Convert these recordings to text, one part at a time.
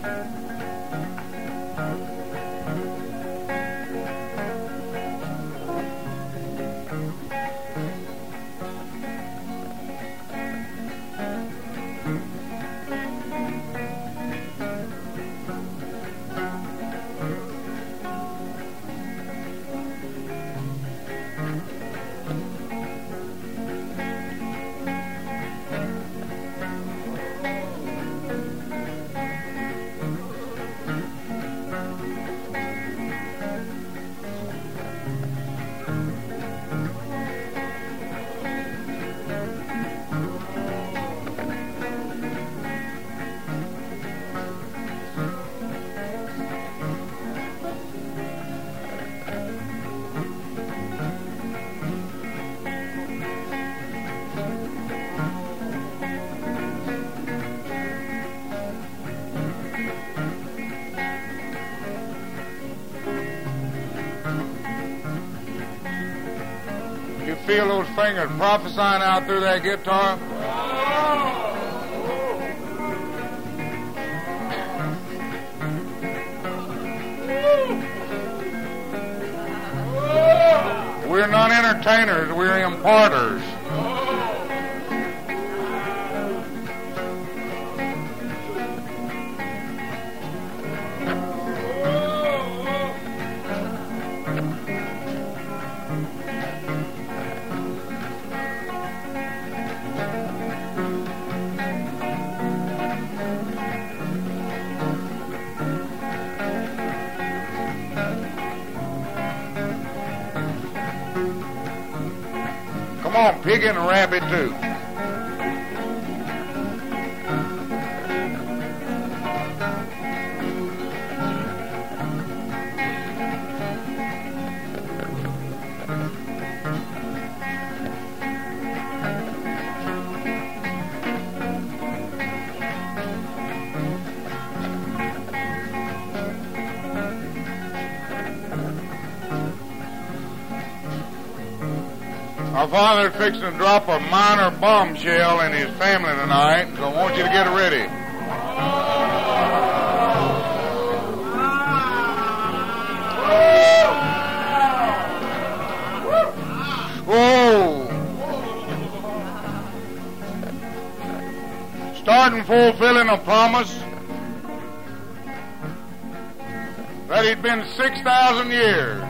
Feel those fingers prophesying out through that guitar? We're not entertainers, we're imparters. Come on, pig and a rabbit too. Our father's fixing to drop a minor bombshell in his family tonight, so I want you to get ready. Whoa! Starting fulfilling a promise that he'd been 6,000 years.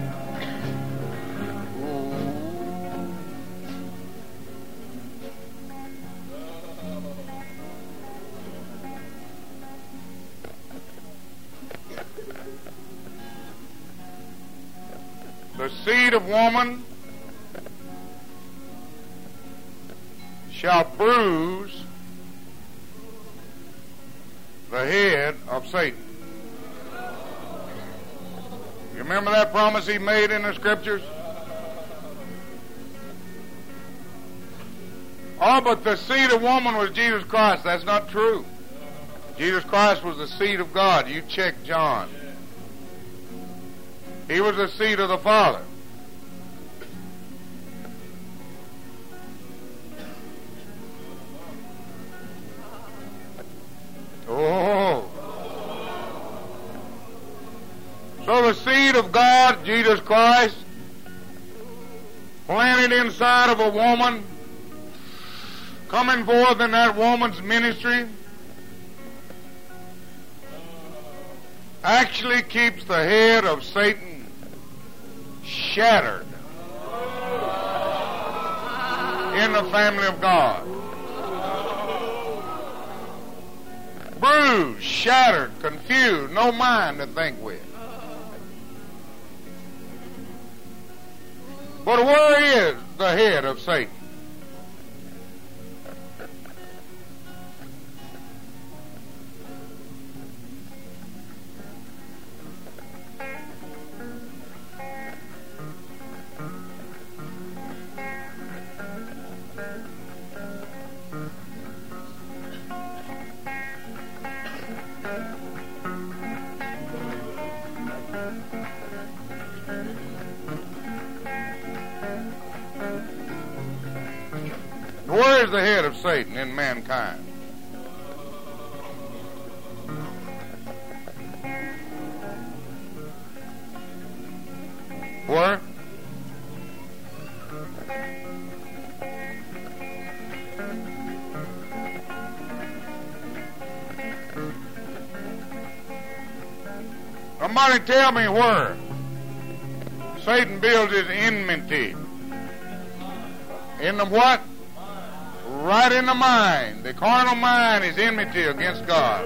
The seed of woman shall bruise the head of Satan. You remember that promise he made in the scriptures? Oh, but the seed of woman was Jesus Christ. That's not true. Jesus Christ was the seed of God. You check John. He was the seed of the Father. Oh. So the seed of God, Jesus Christ, planted inside of a woman, coming forth in that woman's ministry, actually keeps the head of Satan shattered in the family of God. Bruised, shattered, confused, no mind to think with. But where is the head of Satan? Where is the head of Satan in mankind? were. Somebody tell me where Satan builds his enmity. In the what? Right in the mind. The carnal mind is enmity against God.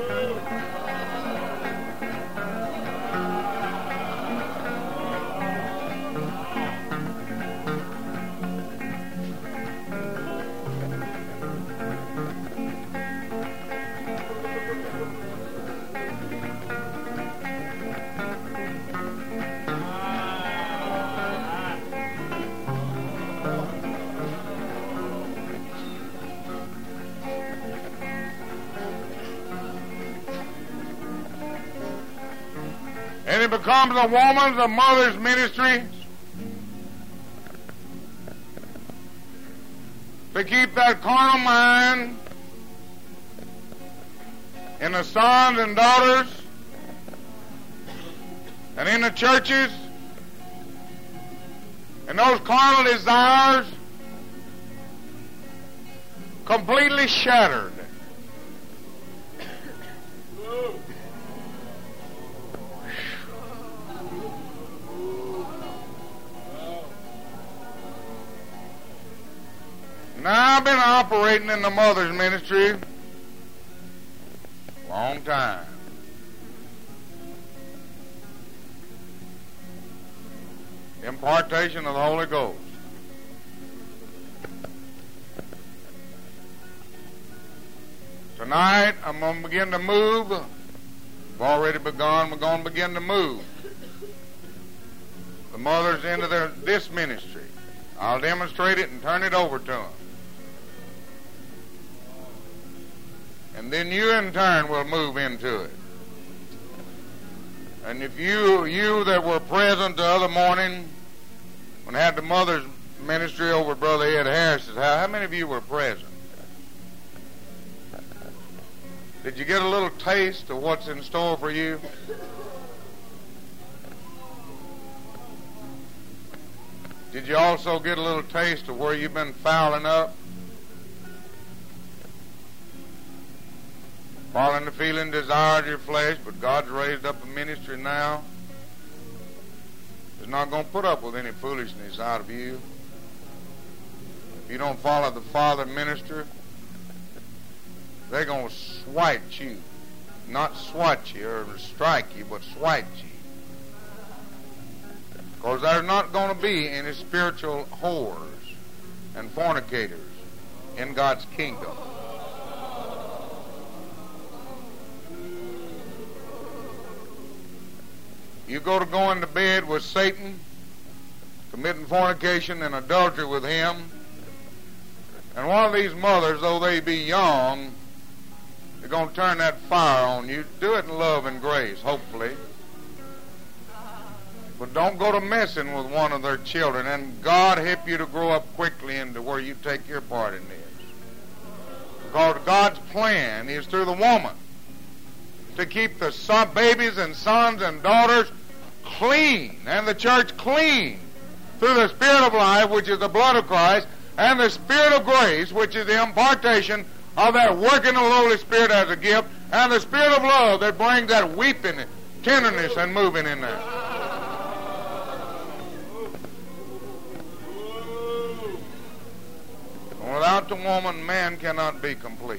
And it becomes a woman's, a mother's ministry to keep that carnal mind in the sons and daughters and in the churches, and those carnal desires completely shattered. Now, I've been operating in the mother's ministry a long time. Impartation of the Holy Ghost. Tonight, I'm going to begin to move. We've already begun. We're going to begin to move the mothers into this ministry. I'll demonstrate it and turn it over to them. And then you in turn will move into it. And if you that were present the other morning when I had the mother's ministry over at Brother Ed Harris's house, how many of you were present? Did you get a little taste of what's in store for you? Did you also get a little taste of where you've been fouling up? Following the feeling, desires of your flesh, but God's raised up a ministry now that's not going to put up with any foolishness out of you. If you don't follow the Father minister, they're going to swite you. Not swat you or strike you, but swite you. Because there's not going to be any spiritual whores and fornicators in God's kingdom. You go to going to bed with Satan, committing fornication and adultery with him, and one of these mothers, though they be young, they're going to turn that fire on you. Do it in love and grace, hopefully. But don't go to messing with one of their children, and God help you to grow up quickly into where you take your part in this. Because God's plan is through the woman to keep the babies and sons and daughters clean, and the church clean, through the Spirit of life, which is the blood of Christ, and the Spirit of grace, which is the impartation of that working of the Holy Spirit as a gift, and the Spirit of love that brings that weeping, tenderness, and moving in there. Without the woman, man cannot be complete.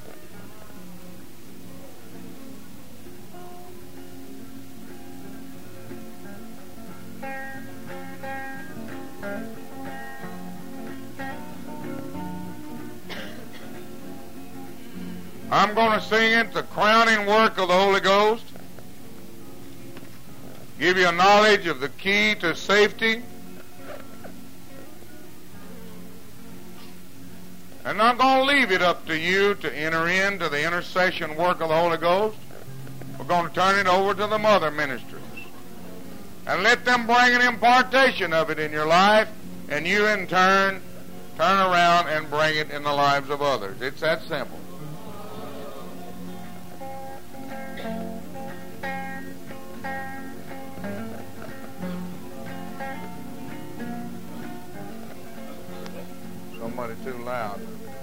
I'm going to sing it, the crowning work of the Holy Ghost. Give you a knowledge of the key to safety. And I'm going to leave it up to you to enter into the intercession work of the Holy Ghost. We're going to turn it over to the mother ministries. And let them bring an impartation of it in your life, and you in turn around and bring it in the lives of others. It's that simple. somebody too loud.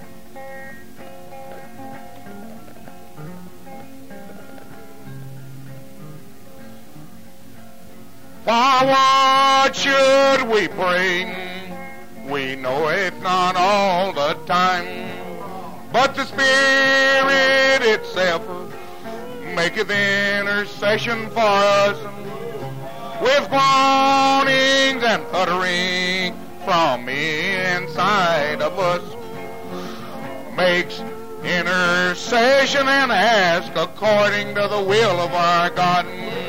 For what should we pray? We know it not all the time, but the Spirit itself maketh intercession for us with groanings and uttering from inside of us. Makes intercession and ask according to the will of our God.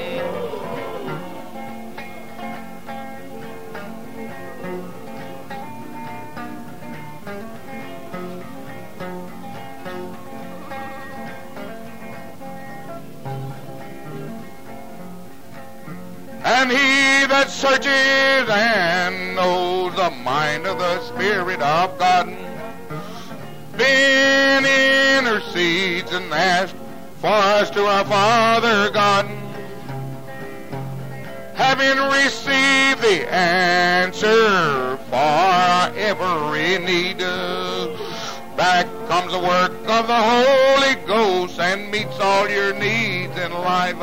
And he that searches and knows the mind of the Spirit of God, then intercedes and asks for us to our Father God. Having received the answer for every need, back comes the work of the Holy Ghost and meets all your needs in life.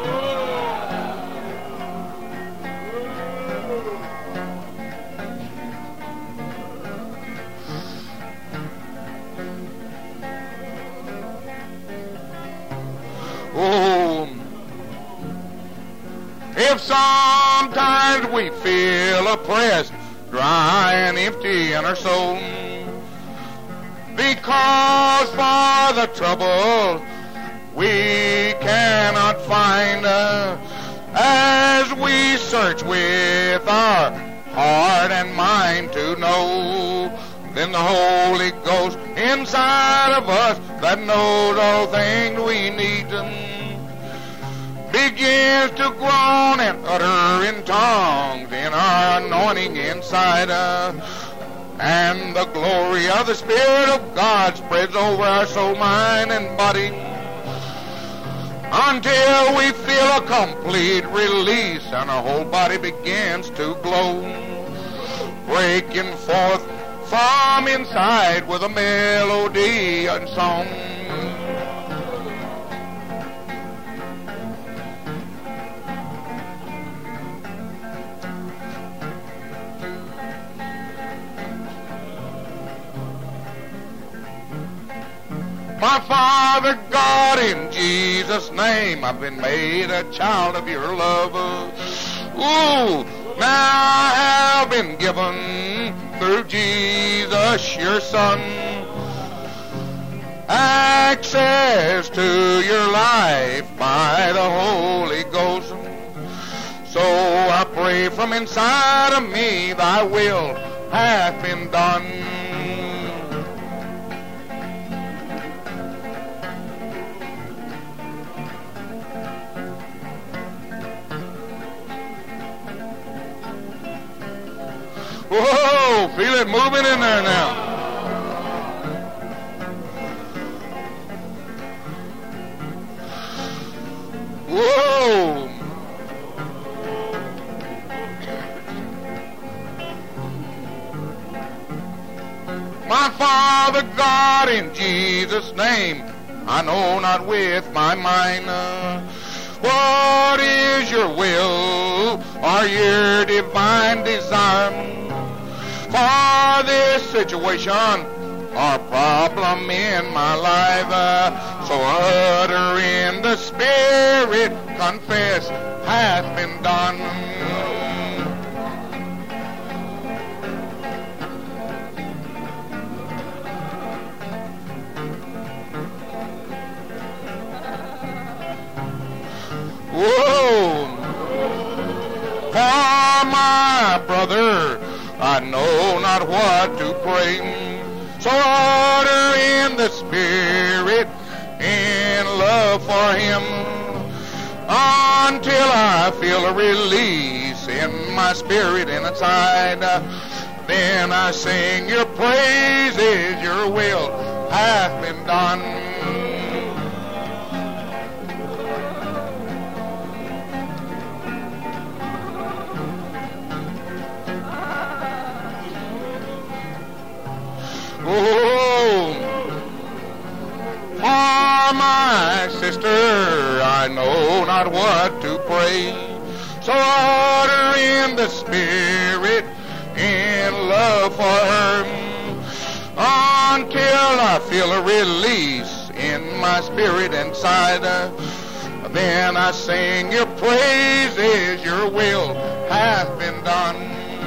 Oh, if sometimes we feel oppressed, dry and empty in our soul, because for the trouble we cannot find, as we search with our heart and mind to know, then the Holy Ghost inside of us that knows all things we need begins to groan and utter in tongues in our anointing inside us. And the glory of the Spirit of God spreads over our soul, mind, and body until we feel a complete release and our whole body begins to glow, breaking forth from inside with a melody and song. My Father God, in Jesus' name, I've been made a child of your love. Ooh, now I have been given through Jesus, your Son, access to your life by the Holy Ghost. So I pray from inside of me, thy will hath been done. Whoa, feel it moving in there now. Whoa. My Father God, in Jesus' name, I know not with my mind what is your will or your divine desire for this situation or problem in my life. So utter in the Spirit, confess hath been done. Whoa! For my brother, I know not what to pray, so utter in the Spirit in love for him until I feel a release in my spirit and inside. Then I sing your praises, your will hath been done. I know not what to pray. So utter in the Spirit in love for her until I feel a release in my spirit inside. Then I sing your praises, your will hath been done.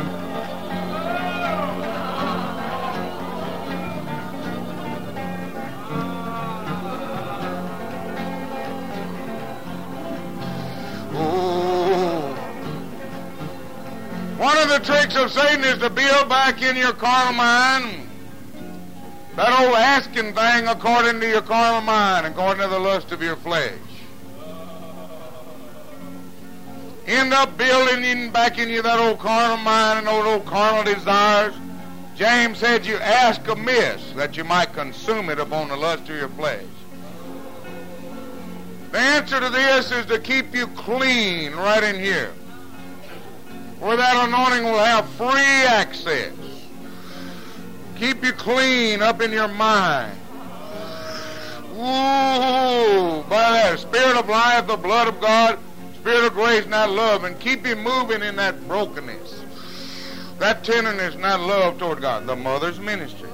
One of the tricks of Satan is to build back in your carnal mind that old asking thing according to your carnal mind, according to the lust of your flesh. End up building back in you that old carnal mind and those old carnal desires. James said you ask amiss that you might consume it upon the lust of your flesh. The answer to this is to keep you clean right in here, where that anointing will have free access. Keep you clean up in your mind. Ooh, by that Spirit of life, the blood of God, Spirit of grace and that love, and keep you moving in that brokenness, that tenderness and that love toward God. The mother's ministry.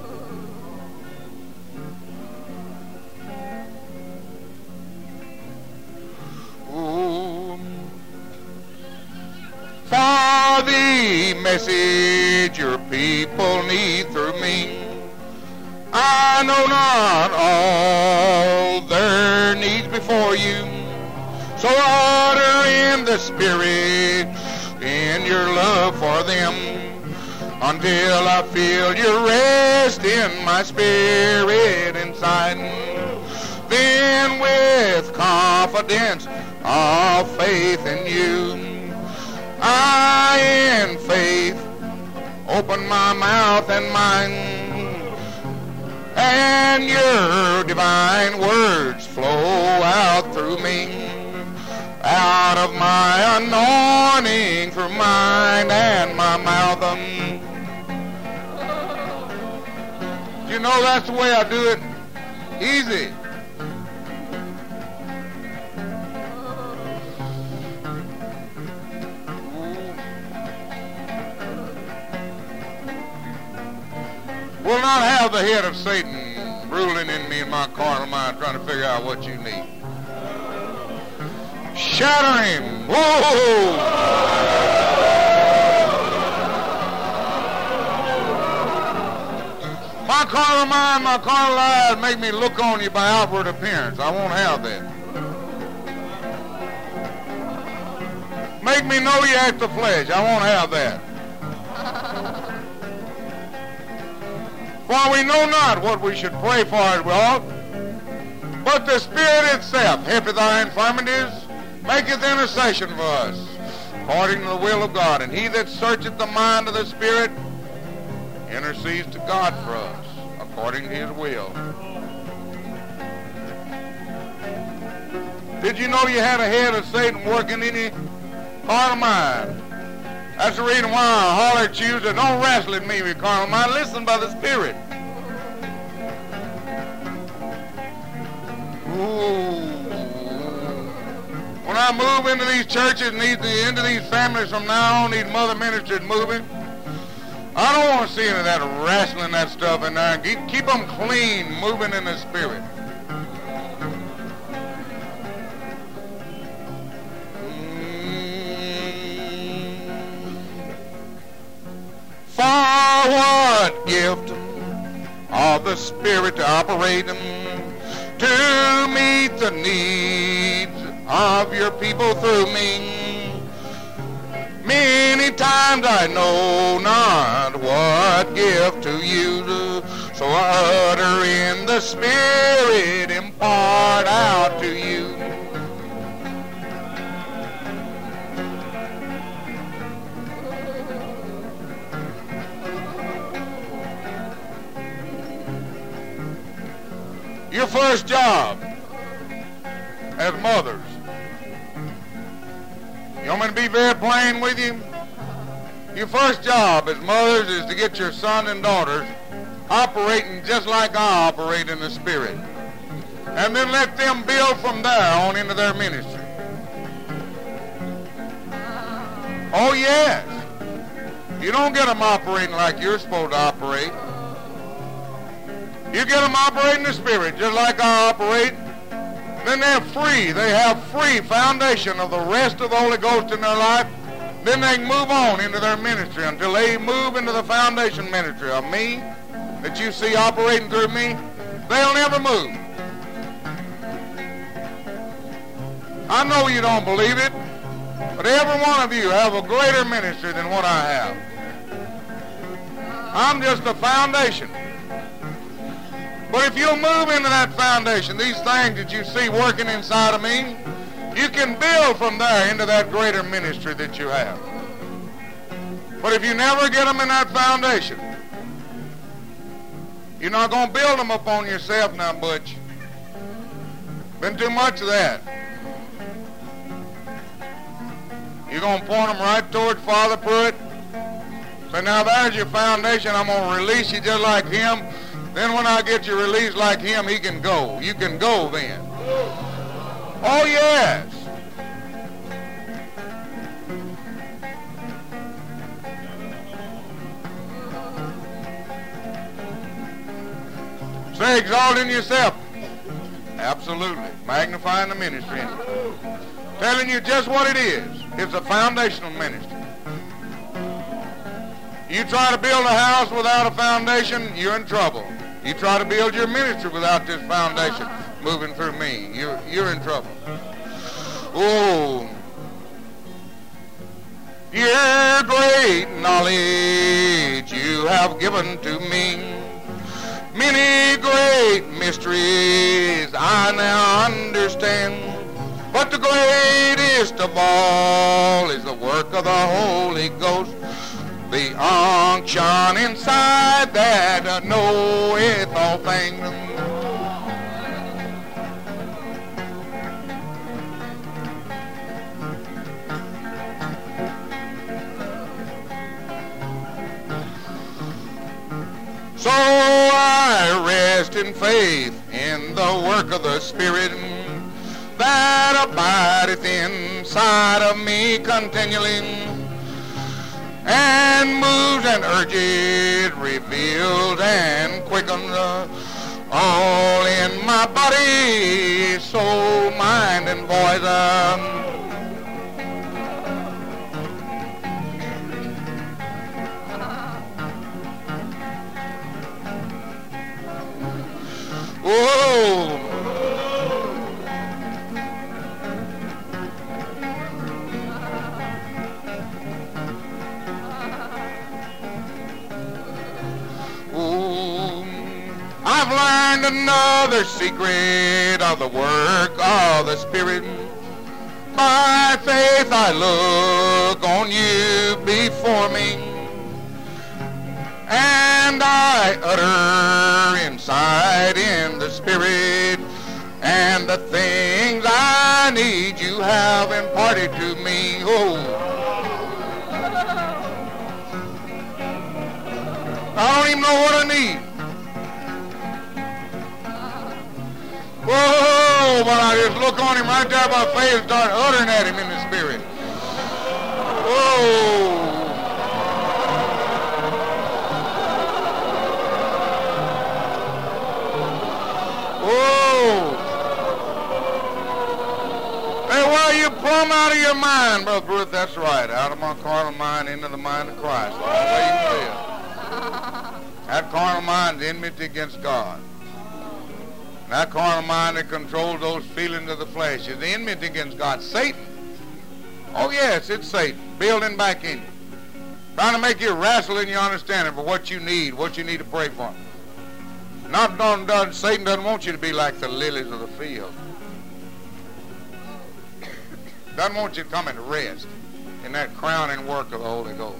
Ooh. For the message your people need through me, I know not all their needs before you. So utter in the Spirit in your love for them until I feel your rest in my spirit inside. Then with confidence of faith in you, I in faith open my mouth and mind, and your divine words flow out through me, out of my anointing through mine and my mouth. You know, that's the way I do it. Easy. Will not have the head of Satan ruling in me in my carnal mind, trying to figure out what you need. Shatter him. Whoa! My carnal mind, my carnal eyes make me look on you by outward appearance. I won't have that. Make me know you act the flesh. I won't have that. For we know not what we should pray for as we ought, but the Spirit itself helpeth our infirmities, maketh intercession for us, according to the will of God. And he that searcheth the mind of the Spirit intercedes to God for us, according to his will. Did you know you had a head of Satan working in your carnal mind? That's the reason why I holler at you that don't wrestle at me with carnal mind. Listen by the Spirit. Ooh. When I move into these churches and into these families from now on, these mother ministries moving, I don't want to see any of that wrestling, that stuff in there. Keep them clean, moving in the Spirit. For what gift of the Spirit to operate them, to meet the needs of your people through me. Many times I know not what gift to use, so I utter in the Spirit, impart out to you. Your first job as mothers. You want me to be very plain with you? Your first job as mothers is to get your son and daughters operating just like I operate in the Spirit. And then let them build from there on into their ministry. Oh, yes. You don't get them operating like you're supposed to operate. You get them operating the Spirit just like I operate. Then they're free. They have free foundation of the rest of the Holy Ghost in their life. Then they can move on into their ministry until they move into the foundation ministry of me that you see operating through me. They'll never move. I know you don't believe it, but every one of you have a greater ministry than what I have. I'm just a foundation. But if you'll move into that foundation, these things that you see working inside of me, you can build from there into that greater ministry that you have. But if you never get them in that foundation, you're not going to build them upon yourself now, Butch. Been too much of that. You're going to point them right towards Father Pruitt. Say, now there's your foundation. I'm going to release you just like him. Then when I get you released like him, he can go. You can go then. Oh, yes. Say, exalting yourself. Absolutely. Magnifying the ministry in it. Telling you just what it is. It's a foundational ministry. You try to build a house without a foundation, you're in trouble. You try to build your ministry without this foundation moving through me, you're in trouble. Oh, your great knowledge you have given to me. Many great mysteries I now understand. But the greatest of all is the work of the Holy Ghost, the unction inside that knoweth all things. So I rest in faith in the work of the Spirit that abideth inside of me continually, and moves and urges, reveals and quickens all in my body, soul, mind, and voice. Oh, I've learned another secret of the work of the Spirit. By faith I look on you before me, and I utter inside in the Spirit, and the things I need you have imparted to me. Oh, I don't even know what I need. Whoa, but I just look on him right there by faith and start uttering at him in the Spirit. Whoa. Whoa. Hey, well, you plumb out of your mind, Brother Bruce. That's right. Out of my carnal mind into the mind of Christ. That's the way you live. That carnal mind is enmity against God. That carnal mind that controls those feelings of the flesh is enmity against God. Satan. Oh, yes, it's Satan. Building back in you. Trying to make you wrestle in your understanding for what you need to pray for. Satan doesn't want you to be like the lilies of the field. Doesn't want you to come and rest in that crowning work of the Holy Ghost.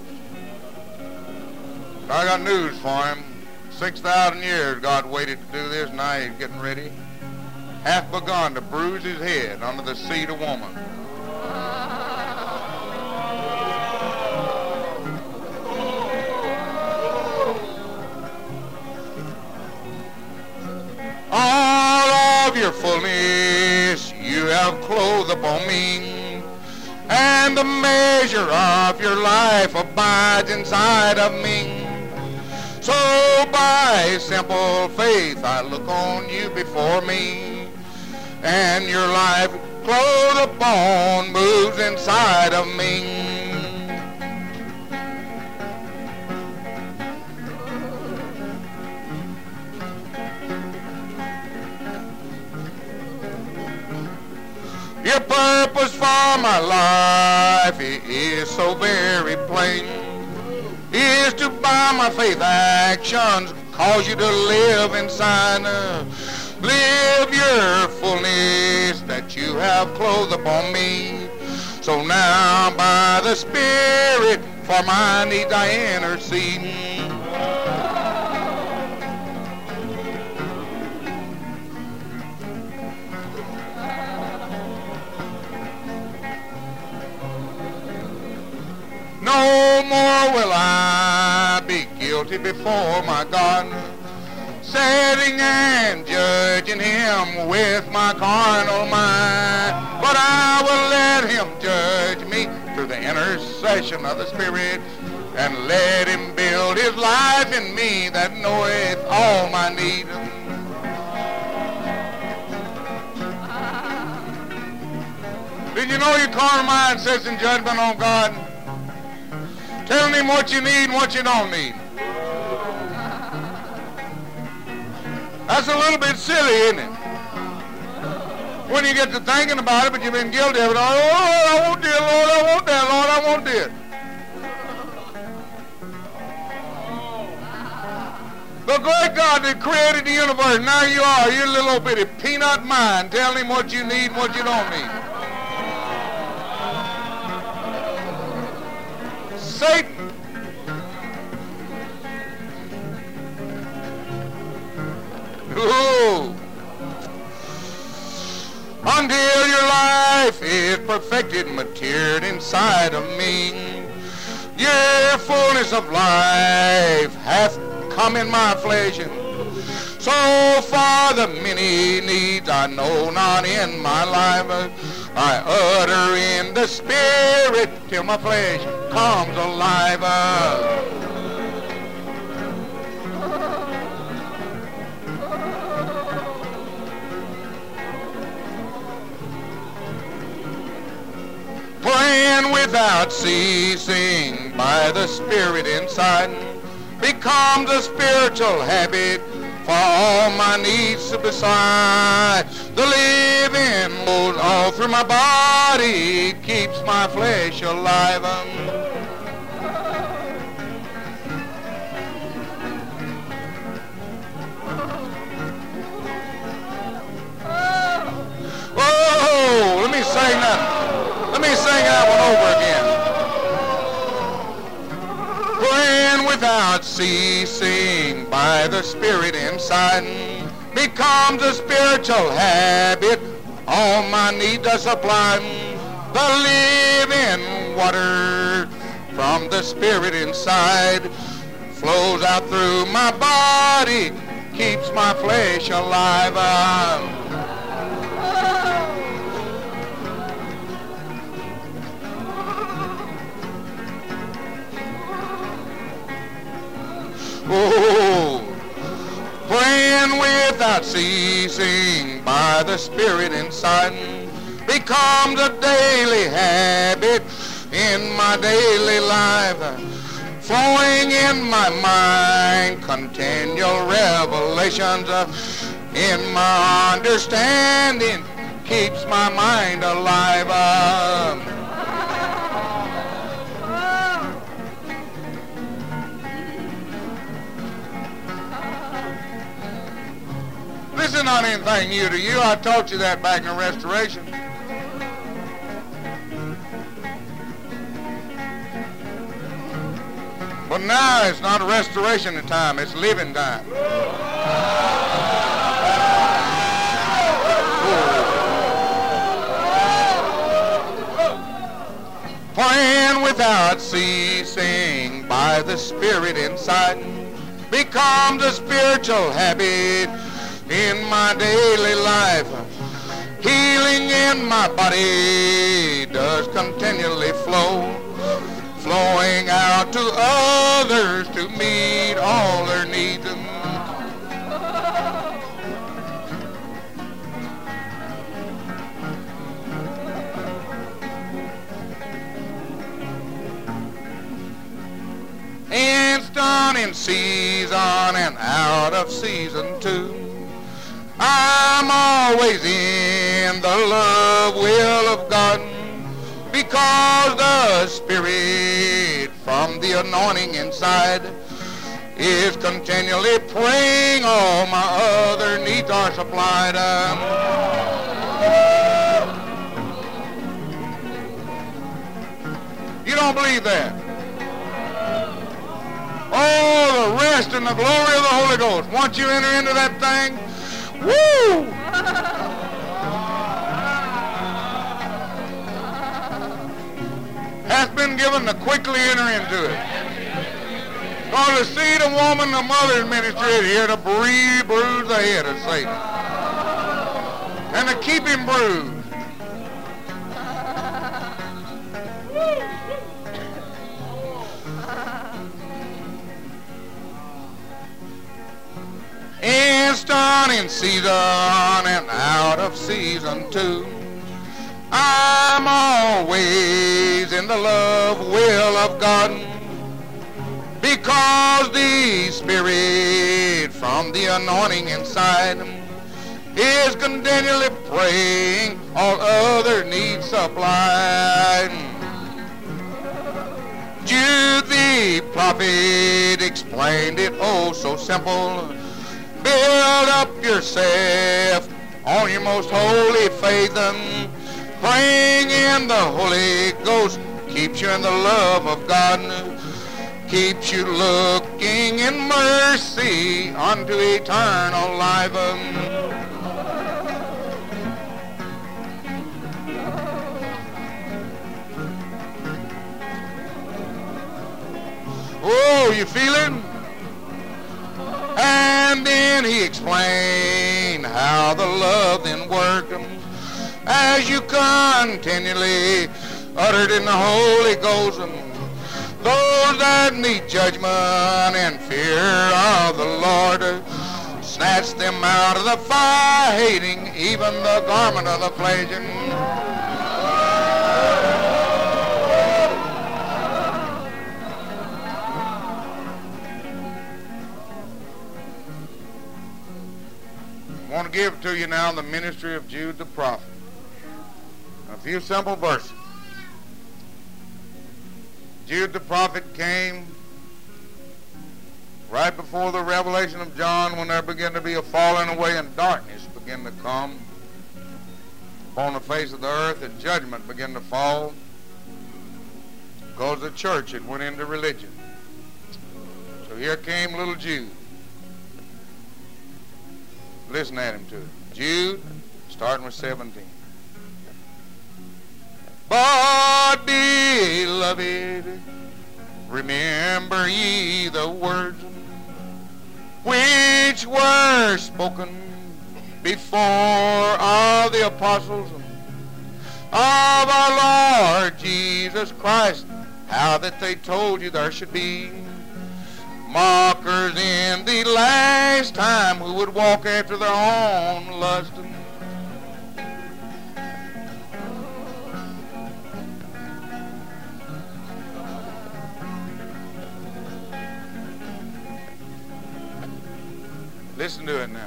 I got news for him. 6,000 years God waited to do this. Now he's getting ready. Hath begun to bruise his head under the seed of woman. All of your fullness you have clothed upon me, and the measure of your life abides inside of me. So by simple faith I look on you before me, and your life clothed upon moves inside of me. Your purpose for my life is so very plain, is to by my faith actions cause you to live inside. Live your fullness that you have clothed upon me. So now by the Spirit for my needs I intercede. No more will I be guilty before my God, setting and judging him with my carnal mind. But I will let him judge me through the intercession of the Spirit, and let him build his life in me that knoweth all my need. Did you know your carnal mind sits in judgment on God? Telling him what you need and what you don't need. That's a little bit silly, isn't it? When you get to thinking about it, but you've been guilty of it. Oh, I want this, Lord, I want that, Lord, I want this. The great God that created the universe, now you are, your little old bitty peanut mind, telling him what you need and what you don't need. Satan. Ooh. Until your life is perfected and matured inside of me, your fullness of life hath come in my flesh. So far the many needs I know not in my life, I utter in the Spirit till my flesh comes alive. Praying without ceasing by the Spirit inside becomes a spiritual habit for all my needs to beside. The living goes all through my body, keeps my flesh alive. Oh, let me sing that. Let me sing that one over again. Praying without ceasing by the Spirit inside becomes a spiritual habit, all my need to supply. The living water from the Spirit inside flows out through my body, keeps my flesh alive. Oh, praying without ceasing by the Spirit inside becomes a daily habit in my daily life, flowing in my mind continual revelations in my understanding, keeps my mind alive. This is not anything new to you. I taught you that back in the Restoration. But now it's not a restoration time, it's living time. Praying without ceasing by the Spirit inside becomes a spiritual habit in my daily life. Healing in my body does continually flow, flowing out to others to meet all their needs. Instant in season and out of season too. I'm always in the love will of God, because the Spirit from the anointing inside is continually praying all my other needs are supplied. You don't believe that? Oh, the rest and the glory of the Holy Ghost. Once you enter into that thing, woo! Hath been given to quickly enter into it. For the seed of woman, the mother's ministry is here to bruise the head of Satan. And to keep him bruised. Instant in season and out of season too. I'm always in the love will of God, because the Spirit from the anointing inside is continually praying all other needs supplied. Jude the prophet explained it oh so simple. Build up yourself on your most holy faith, and praying in the Holy Ghost keeps you in the love of God, keeps you looking in mercy unto eternal life. Oh, you feel it? And then he explained how the love then worked as you continually uttered in the Holy Ghost. Those that need judgment and fear of the Lord, snatch them out of the fire, hating even the garment of the flesh. I want to give to you now the ministry of Jude the prophet. A few simple verses. Jude the prophet came right before the revelation of John, when there began to be a falling away and darkness began to come upon the face of the earth, and judgment began to fall because the church had went into religion. So here came little Jude. Listen at him to it. Jude, starting with 17. But beloved, remember ye the words which were spoken before of the apostles of our Lord Jesus Christ, how that they told you there should be mockers in the last time who would walk after their own lust. Listen to it now.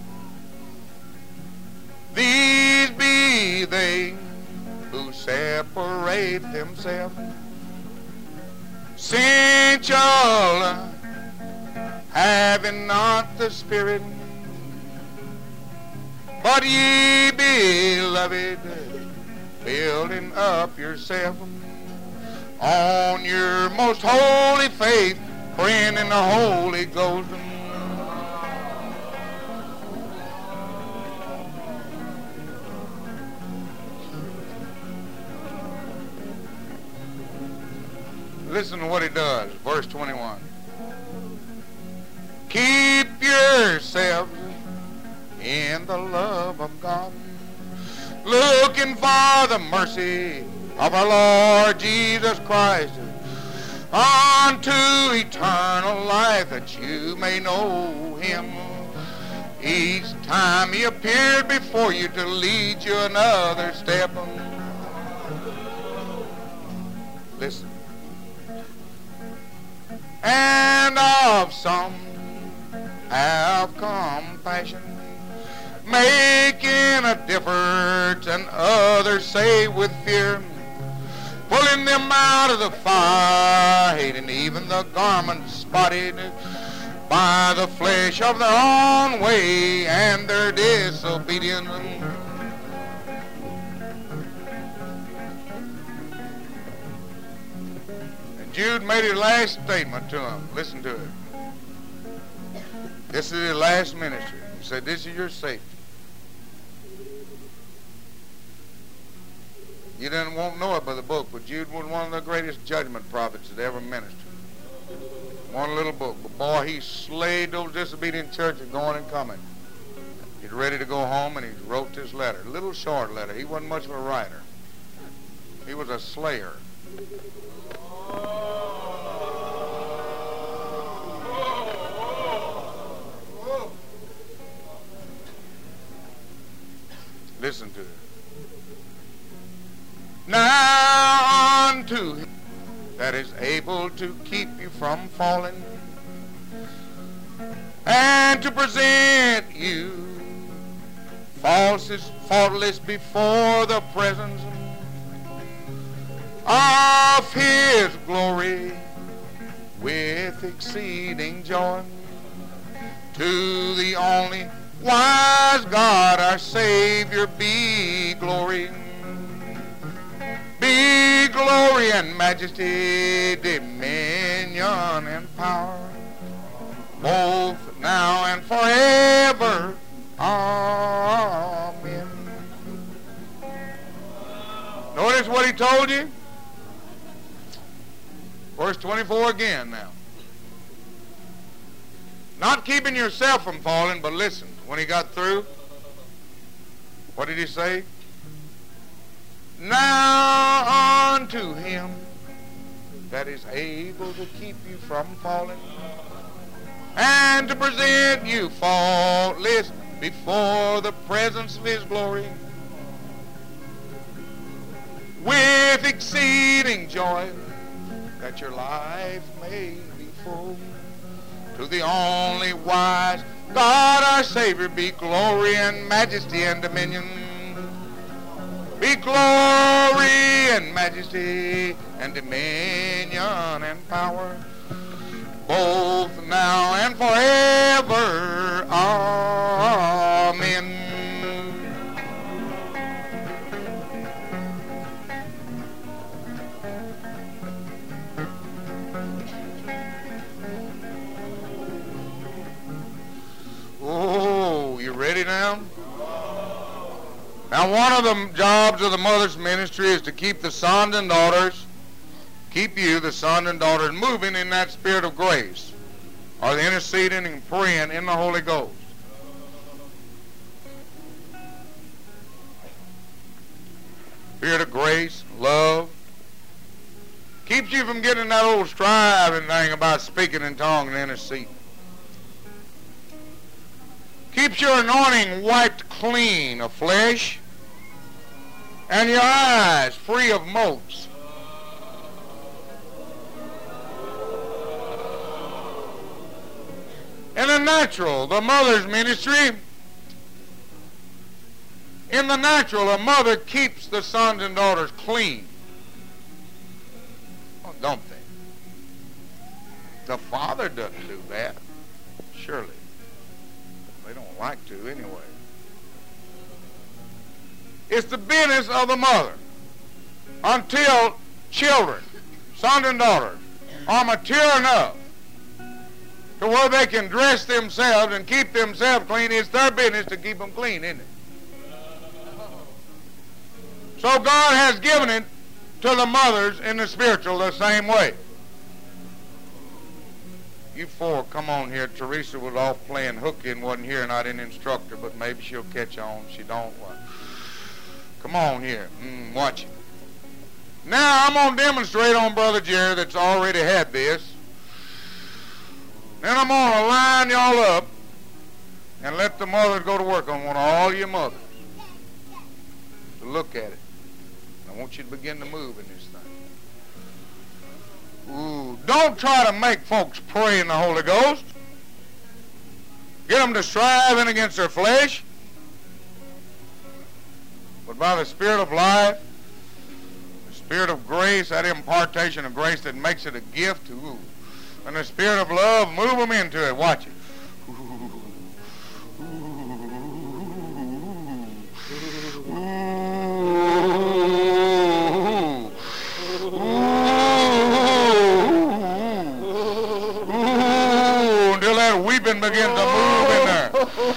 These be they who separate themselves, sensual, having not the Spirit. But ye, beloved, building up yourself on your most holy faith, praying in the Holy Ghost. Listen to what he does, verse 21. Keep yourselves in the love of God, looking for the mercy of our Lord Jesus Christ unto eternal life, that you may know him. Each time he appeared before you to lead you another step. Listen. And of some have compassion, making a difference, and others save with fear, pulling them out of the fire, hating even the garment spotted by the flesh of their own way and their disobedience. And Jude made his last statement to him. Listen to it. This is his last ministry. He said, this is your safety. You won't know it by the book, but Jude was one of the greatest judgment prophets that ever ministered. One little book. But boy, he slayed those disobedient churches going and coming. He's ready to go home, and he wrote this letter. A little short letter. He wasn't much of a writer. He was a slayer. Listen to it. Now unto him that is able to keep you from falling, and to present you faultless before the presence of his glory with exceeding joy, to the only wise God our Savior be glory. Be glory and majesty, dominion and power, both now and forever. Amen. Notice what he told you. Verse 24 again now. Not keeping yourself from falling, but listen. When he got through, what did he say? Now unto him that is able to keep you from falling, and to present you faultless before the presence of his glory with exceeding joy, that your life may be full. To the only wise God our Savior be glory and majesty and dominion. Be glory and majesty and dominion and power, both now and forever. Amen. Oh, you ready now? Now, one of the jobs of the mother's ministry is to keep the sons and daughters, keep you, the sons and daughters, moving in that spirit of grace, or the interceding and praying in the Holy Ghost. Spirit of grace, love, keeps you from getting that old striving thing about speaking in tongues and interceding. Keeps your anointing wiped clean of flesh, and your eyes free of motes. In the natural, the mother's ministry, in the natural, a mother keeps the sons and daughters clean. Oh, don't they? The father doesn't do that, surely. They don't like to anyway. It's the business of the mother until children, sons and daughters, are mature enough to where they can dress themselves and keep themselves clean. It's their business to keep them clean, isn't it? So God has given it to the mothers in the spiritual the same way. You four, come on here. Teresa was off playing hooky and wasn't here, and I didn't instruct her, but maybe she'll catch on. She don't. Come on here. Watch it. Now I'm going to demonstrate on Brother Jerry that's already had this. Then I'm going to line y'all up and let the mothers go to work. I want all your mothers to look at it. I want you to begin to move in this thing. Ooh, don't try to make folks pray in the Holy Ghost. Get them to striving against their flesh. But by the Spirit of life, the Spirit of grace, that impartation of grace that makes it a gift, ooh, and the Spirit of love, move them into it. Watch it. Until that weeping begins to move in there.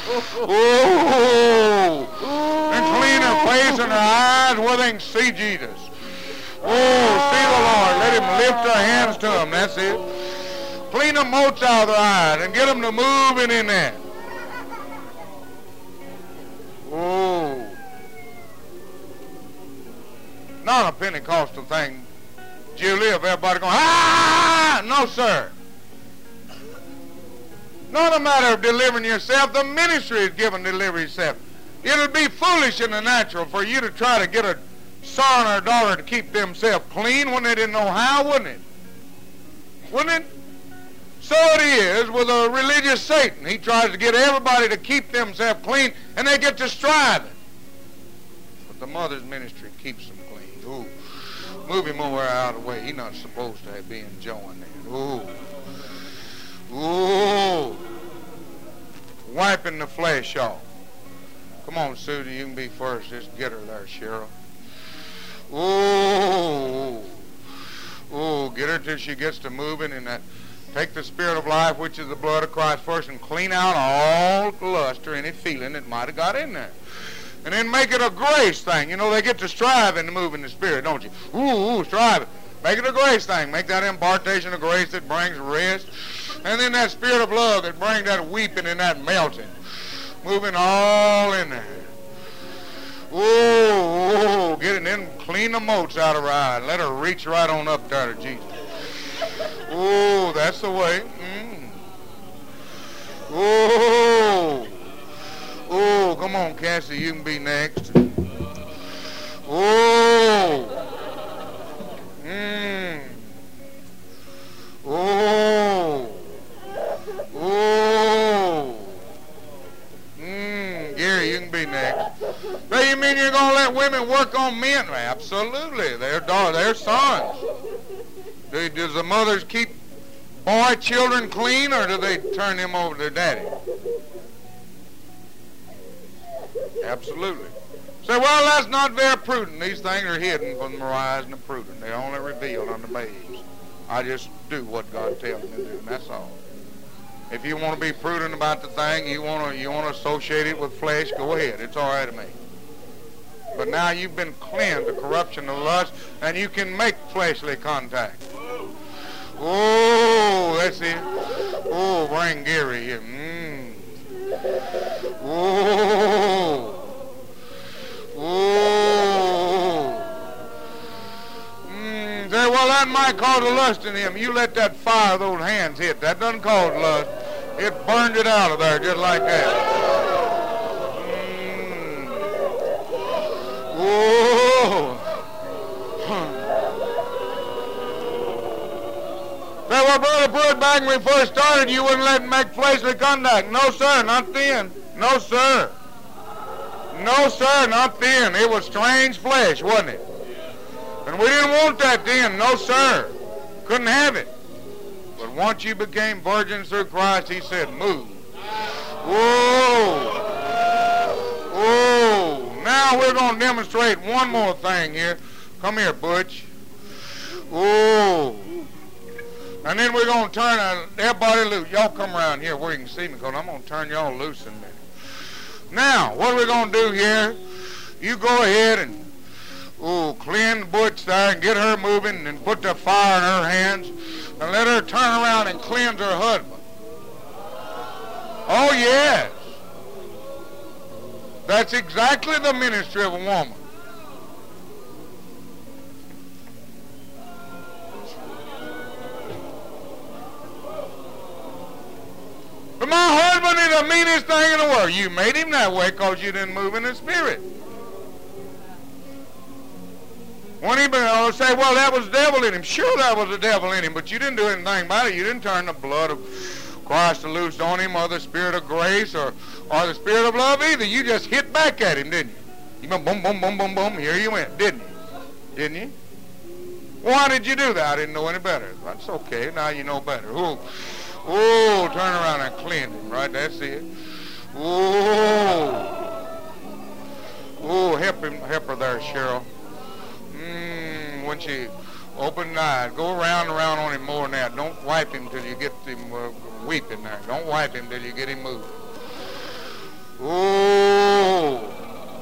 And clean her face and her eyes where they can see Jesus. See the Lord. Let him lift her hands to him. That's it. Clean the motes out of their eyes and get them to moving in there. Not a Pentecostal thing, Julie, if everybody going, ah! No, sir. Not a matter of delivering yourself. The ministry is given to deliver yourself. It'll be foolish in the natural for you to try to get a son or a daughter to keep themselves clean when they didn't know how, wouldn't it? Wouldn't it? So it is with a religious Satan. He tries to get everybody to keep themselves clean, and they get to striving. But the mother's ministry keeps them clean. Ooh. Move him over out of the way. He's not supposed to be enjoying that. Ooh. Ooh. Wiping the flesh off. Come on, Susie, you can be first. Just get her there, Cheryl. Ooh. Ooh, get her till she gets to moving in that. Take the Spirit of life, which is the blood of Christ, first, and clean out all lust or any feeling that might have got in there. And then make it a grace thing. You know, they get to strive in the move in the Spirit, don't you? Ooh, strive it. Make it a grace thing. Make that impartation of grace that brings rest. And then that Spirit of love that brings that weeping and that melting. Moving all in there. Ooh, get it in, then clean the motes out of her eye and let her reach right on up there to Jesus. Ooh, that's the way. Ooh. Ooh, come on, Cassie, you can be next. Ooh. Ooh. Ooh. Gary, you can be next. So you mean you're going to let women work on men? Absolutely. They're sons. Does the mothers keep boy children clean, or do they turn them over to their daddy? Absolutely. Say, well, that's not very prudent. These things are hidden from the wise and the prudent. They're only revealed unto babes. I just do what God tells me to do, and that's all. If you want to be prudent about the thing, you want to associate it with flesh, go ahead. It's all right to me. But now you've been cleansed of corruption of lust, and you can make fleshly contact. Oh, that's it. Oh, bring Gary here. Oh. Oh. Say, well, that might cause a lust in him. You let that fire of those hands hit. That doesn't cause lust. It burned it out of there just like that. Oh. Say, well, Brother Pruitt, back when we first started, you wouldn't let him make fleshly contact. No, sir, not then. No, sir. No, sir, not then. It was strange flesh, wasn't it? And we didn't want that then. No, sir. Couldn't have it. But once you became virgins through Christ, he said, move. Whoa. Whoa. Now we're going to demonstrate one more thing here. Come here, Butch. Whoa. And then we're going to turn everybody loose. Y'all come around here where you can see me, because I'm going to turn y'all loose in a minute. Now, what are we going to do here? You go ahead and clean Butch there and get her moving and put the fire in her hands and let her turn around and cleanse her husband. Oh, yes. That's exactly the ministry of a woman. the meanest thing in the world. You made him that way because you didn't move in the Spirit. When he say, well, that was the devil in him. Sure, that was the devil in him, but you didn't do anything about it. You didn't turn the blood of Christ loose on him, or the Spirit of grace, or the Spirit of love either. You just hit back at him, didn't you? You went boom, boom, boom, boom, boom. Here you went, didn't you? Didn't you? Why did you do that? I didn't know any better. That's okay. Now you know better. Oh, turn around and cleanse him. Right, that's it. Oh, help her there, Cheryl. When she opened the eyes, go around and around on him more than that. Don't wipe him till you get him weeping there. Don't wipe him till you get him moving. Oh.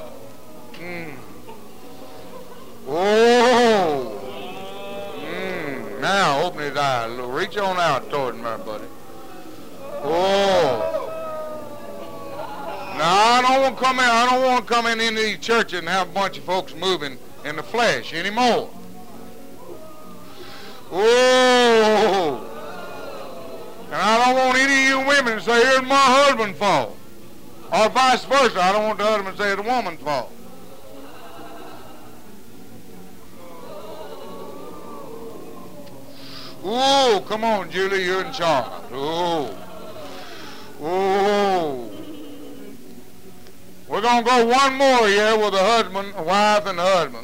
Oh. Now open his eyes. Reach on out toward him there, buddy. Oh. Now I don't want to come in into these churches and have a bunch of folks moving in the flesh anymore. Oh. And I don't want any of you women to say, here's my husband's fault. Or vice versa. I don't want the husband to say it's the woman's fault. Oh, come on, Julie, you're in charge. Oh. We're going to go one more here with the husband, the wife, and the husband.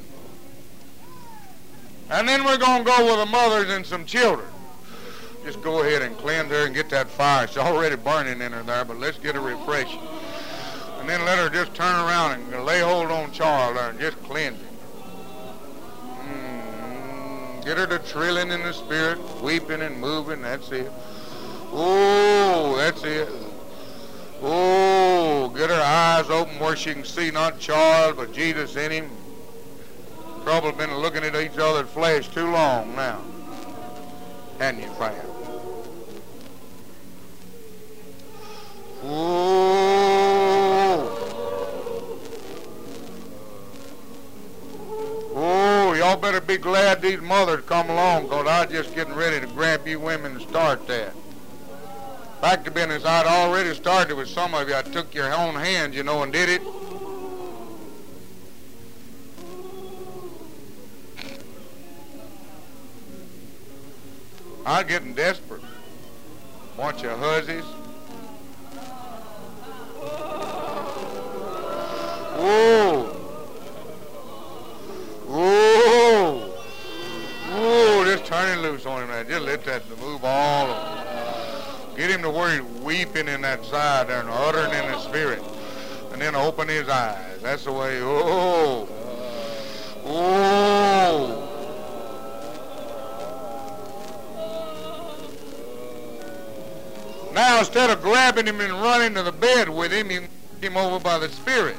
And then we're going to go with the mothers and some children. Just go ahead and cleanse her and get that fire. It's already burning in her there, but let's get her refreshed. And then let her just turn around and lay hold on Charles there and just cleanse him. Get her to trilling in the Spirit, weeping and moving. That's it. Oh, that's it. Oh, get her eyes open where she can see not Charles, but Jesus in him. Trouble been looking at each other's flesh too long now. And you found. Oh, y'all better be glad these mothers come along, because I'm just getting ready to grab you women and start that. Back to business, I'd already started with some of you. I took your own hands, and did it. I'm getting desperate. Bunch of hussies. Just turn him loose on him now. Just let that move all over. Get him to where he's weeping in that side there and uttering in the Spirit. And then open his eyes. That's the way. Now, instead of grabbing him and running to the bed with him, you get him over by the Spirit.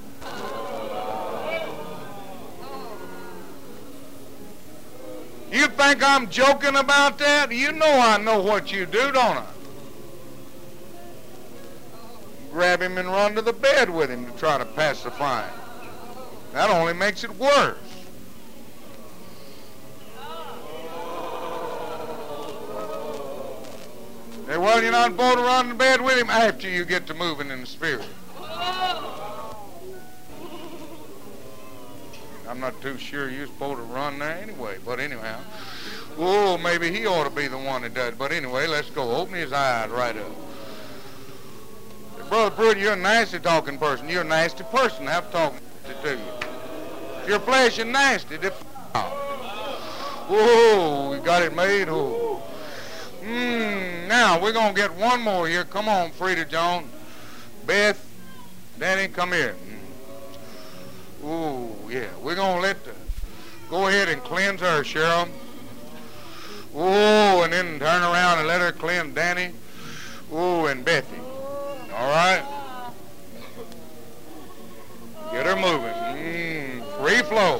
You think I'm joking about that? You know I know what you do, don't I? Grab him and run to the bed with him to try to pacify him. That only makes it worse. Say, well, you're not supposed to run to bed with him after you get to moving in the Spirit. I'm not too sure you're supposed to run there anyway, but anyhow. Oh, maybe he ought to be the one that does. But anyway, let's go. Open his eyes right up. Brother Pruitt, you're a nasty talking person. You're a nasty person to have to talk to you. If your flesh is nasty, whoa, we got it made. Oh. Now, we're going to get one more here. Come on, Frida Jones. Beth, Danny, come here. Ooh, yeah. We're going to go ahead and cleanse her, Cheryl. Ooh, and then turn around and let her cleanse Danny. Ooh, and Bethy. All right? Get her moving. Free flow.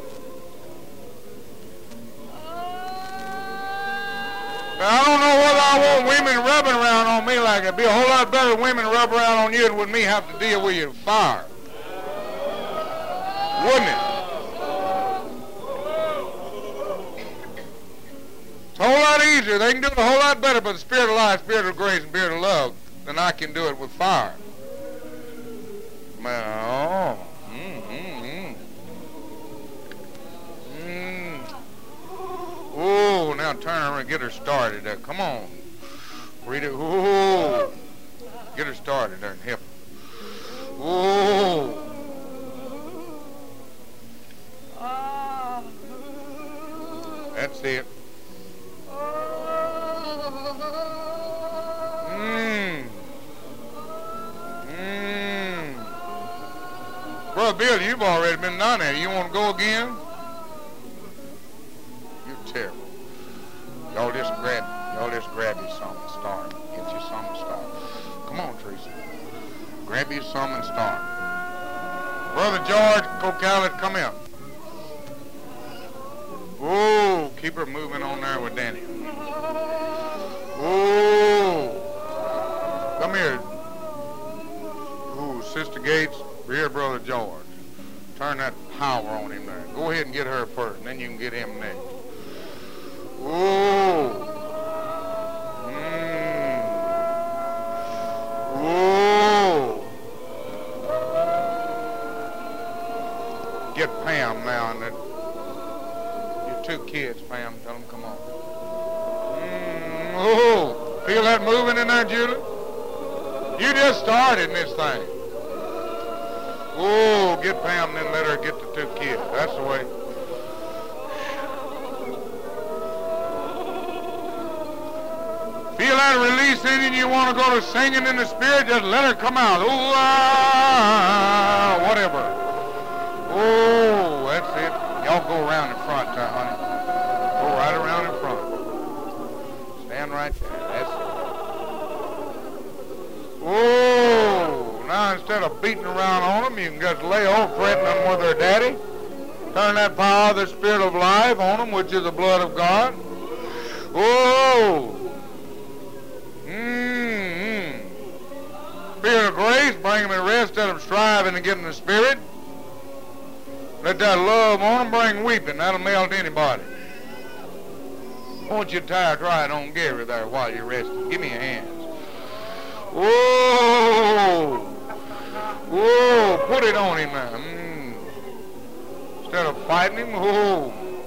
I don't know whether I want women rubbing around on me like it'd be a whole lot better women rub around on you than with me have to deal with you with fire. Wouldn't it? It's a whole lot easier. They can do it a whole lot better by the Spirit of life, Spirit of grace, and Spirit of love than I can do it with fire. Oh. Oh, now turn her and get her started there. Come on. Read it. Oh. Get her started there and help her. Oh. That's it. Brother Bill, you've already been down there. You want to go again? You're terrible. Y'all just grab you something and start. Get you something and start. Come on, Teresa. Grab you something and start. Brother George, Cocalet, come here. Oh, keep her moving on there with Danny. Oh, come here. Oh, Sister Gates, here, Brother George. Turn that power on him there. Go ahead and get her first, and then you can get him next. Oh. Oh. Get Pam now, and your two kids, Pam. Tell them come on. Oh. Feel that moving in there, Julie? You just started in this thing. Oh, get Pam, then let her get the two kids. That's the way. Feel that release in you and you want to go to singing in the Spirit, just let her come out. Ooh, whatever. Oh, that's it. Y'all go around in front there, honey. Go right around in front. Stand right there. That's it. Oh, now instead of beating around on them, you can just lay on threatening them with their daddy. Turn that power of the Spirit of life on them, which is the blood of God. Oh. Spirit of grace, bring them in rest instead of striving to get in the Spirit. Let that love on them bring weeping. That'll melt anybody. Won't you try it on Gary there while you're resting? Give me your hands. Whoa! Whoa! Put it on him now. Instead of fighting him, whoa!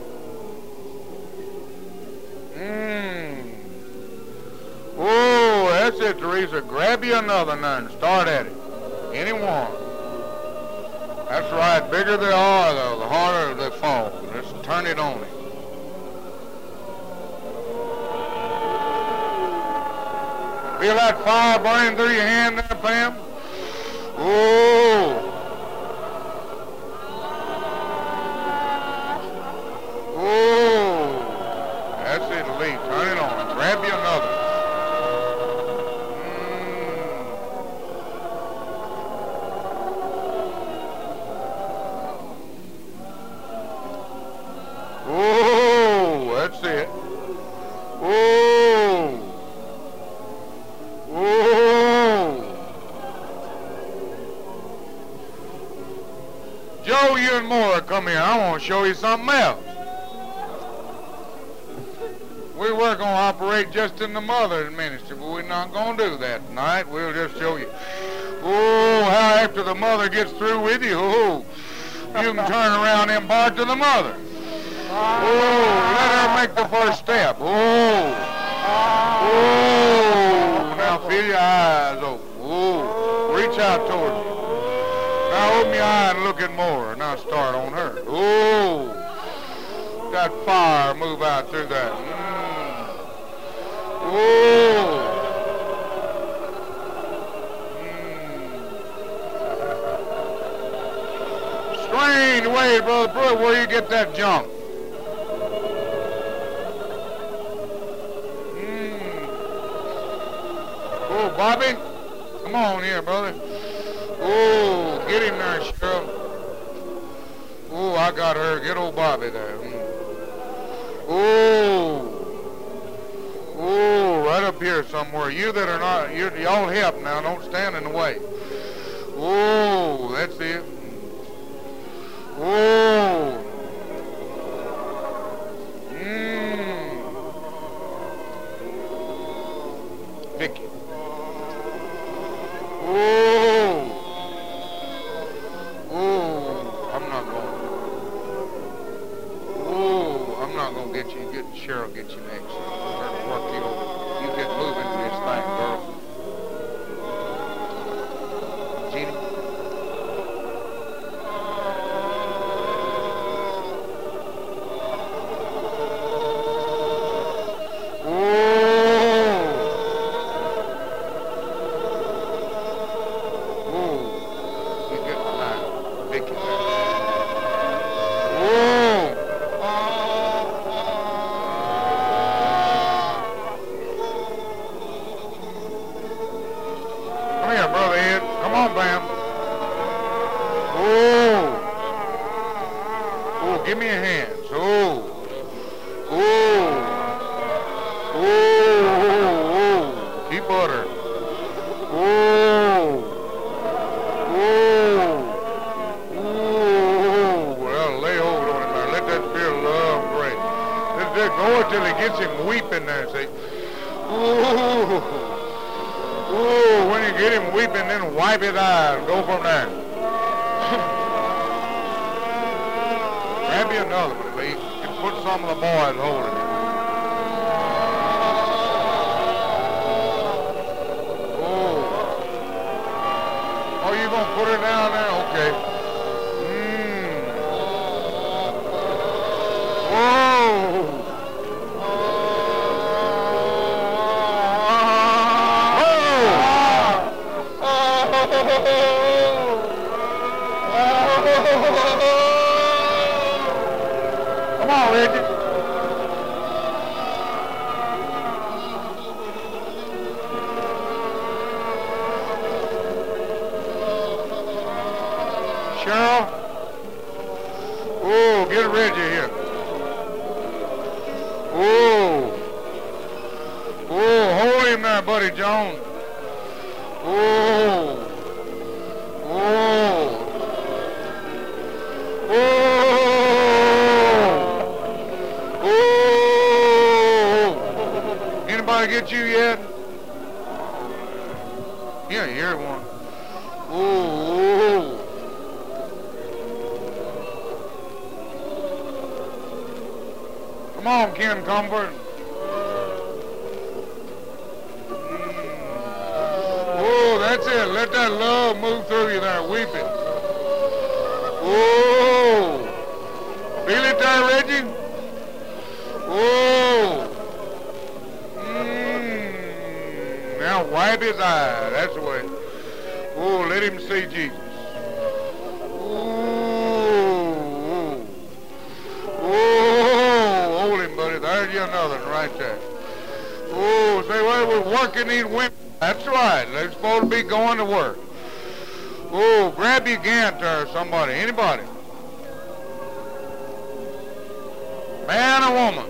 Oh, that's it, Teresa. Grab you another now and start at it. Any one. That's right. Bigger they are, though, the harder they fall. Let's turn it on him. Feel that fire burning through your hand there, Pam? Oh. Oh. That's it, Lee. Turn it on. Grab you another. Oh, that's it. Oh. Oh. Joe, you and Maura, come here. I want to show you something else. We were going to operate just in the mother's ministry, but we're not going to do that tonight. We'll just show you. Oh, how after the mother gets through with you, oh, you can turn around and impart to the mother. Oh, let her make the first step. Oh. Oh. Now feel your eyes open. Oh. Reach out towards you. Now open your eye and look at more. Now start on her. Oh. That fire move out through that. Oh. Strange way, Brother Pruitt, where you get that junk. Oh, Bobby, come on here, brother. Oh, get him there, Cheryl. Oh, I got her. Get old Bobby there. Oh. Oh, right up up here somewhere. You that are not, y'all help now. Don't stand in the way. Oh, that's it. Oh. Vicky. Oh. Oh. I'm not going. Oh, I'm not going to get you. Get Cheryl, get you next. Her work you over. You get moving to this thing, girl. Jeannie. Give me your hands. Oh. Oh. Oh. Keep butter. Oh. Oh. Oh. Well, lay hold on him there. Let that spirit of love break. Let's just go until he gets him weeping there. See? Oh. Oh. When you get him weeping, then wipe his eyes. Go from there. Grab you another one, at least, and put some of the boys holding it. Oh. Oh, you gonna put her down there? Okay. Whoa. Come on, Reggie. Cheryl. Oh, get Reggie here. Oh. Oh, hold him there, Buddy Jones. Oh. Oh. Oh. Anybody get you yet? Yeah, here's one. Oh. Come on, Ken Comfort. Oh, that's it. Let that love move through you there, weeping. Oh. Feel it there, Reggie? Oh. Now wipe his eye. That's the way. Oh, let him see Jesus. Oh. Oh. Hold him, buddy. There's you another one right there. Oh, say, well, we're working these women. That's right. They're supposed to be going to work. Oh, grab your gant there, somebody. Anybody. Man or woman.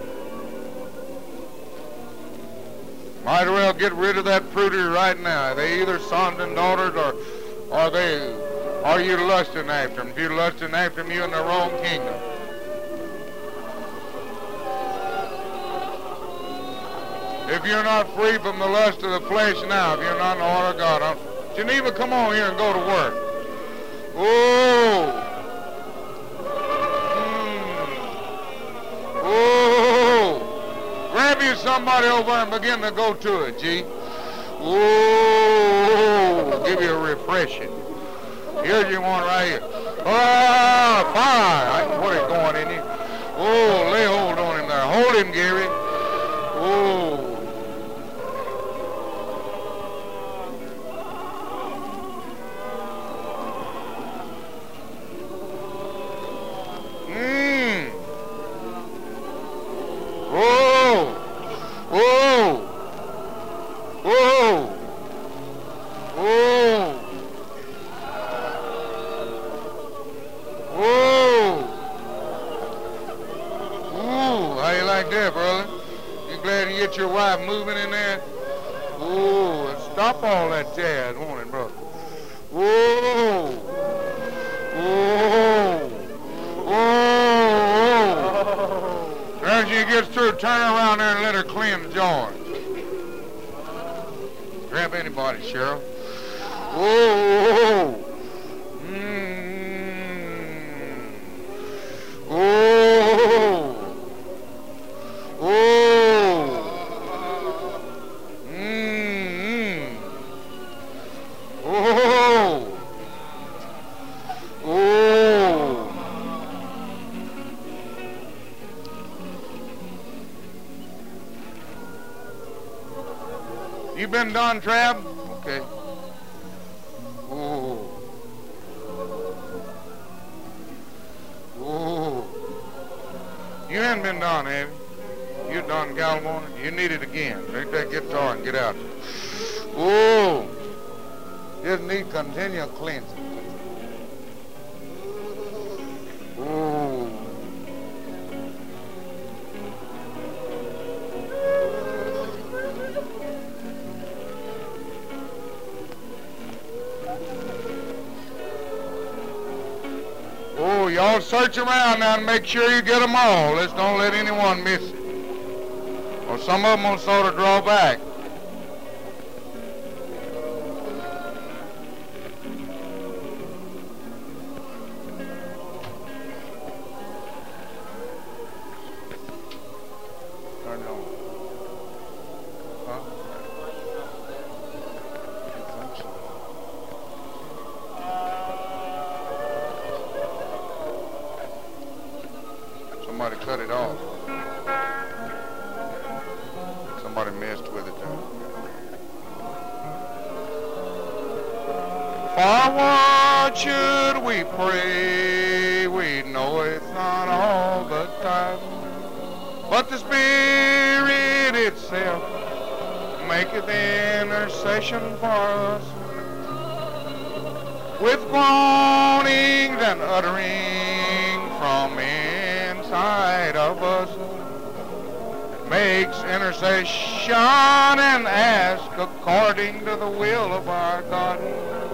Might as well get rid of that prudery right now. Are they either sons and daughters, or are you lusting after them? If you're lusting after them, you're in the wrong kingdom. If you're not free from the lust of the flesh now, if you're not in the order of God, Geneva, come on here and go to work. Oh. Oh. Grab you somebody over and begin to go to it, G. Oh. Give you a refreshing. Here's your one right here. Oh, fire. I can put it going in you. Oh, lay hold on him there. Hold him, Gary. Oh. Your wife moving in there. Ooh, stop all that jazz, won't it, brother? Whoa! Whoa! Whoa! As she gets through, turn her around there and let her cleanse joy. Grab anybody, Cheryl. Whoa! Whoa! Whoa! Oh! Oh! You been done, Trav? Okay. Oh. Oh. You haven't been done, have you? You done, Gallimore? You need it again. Take that guitar and get out. Oh. Just need continual cleansing. Ooh. Oh, y'all search around now and make sure you get them all. Let's don't let anyone miss it. Or some of them will sort of draw back. Somebody cut it off. Somebody messed with it there. For what should we pray? We know it's not all the time, but the Spirit itself maketh intercession for us, with groanings and uttering from inside of us. It makes intercession and ask according to the will of our God.